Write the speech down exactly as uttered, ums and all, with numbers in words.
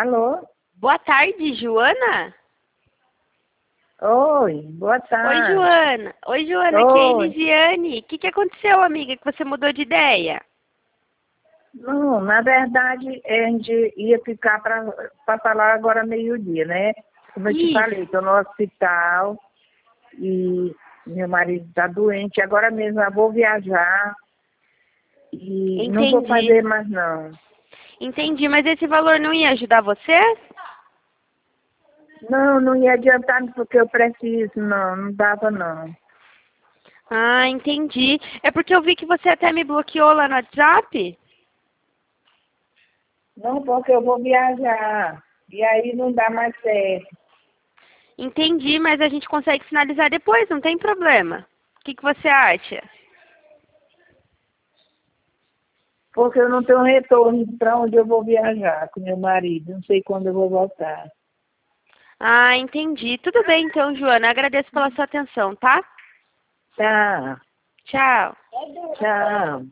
Alô? Boa tarde, Joana? Oi, boa tarde. Oi, Joana. Oi, Joana, aqui é a Oi. Elisiane. O que, que aconteceu, amiga, que você mudou de ideia? Não, na verdade, a gente ia ficar para falar agora meio-dia, né? Como eu te falei, Isso. estou no hospital e meu marido está doente. Agora mesmo eu vou viajar e não vou Entendi. fazer mais não. Entendi, mas esse valor não ia ajudar você? Não, não ia adiantar porque eu preciso, não, não dava não. Ah, entendi. É porque eu vi que você até me bloqueou lá no WhatsApp. Não, porque eu vou viajar e aí não dá mais certo. Entendi, mas a gente consegue finalizar depois, não tem problema. O que, que você acha? Porque eu não tenho retorno para onde eu vou viajar com meu marido. Não sei quando eu vou voltar. Ah, entendi. Tudo bem então, Joana. Agradeço pela sua atenção, tá? Tá. Tchau. Tchau.